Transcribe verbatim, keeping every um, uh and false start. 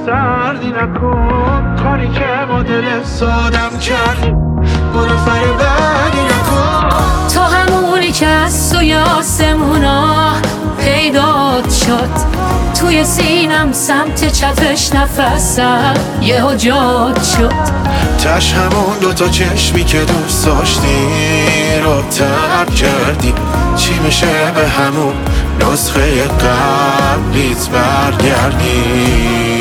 سردی نکن، کاری که با دل سادم کردی برو فر بعدی نکن. تو همونی که از سوی آسمونا پیدات شد، توی سینم سمت چپش نفسم یه جات شد. تش همون دوتا چشمی که دوست داشتی رو ترک کردی، چی میشه به همون نسخه قبلیت برگردی؟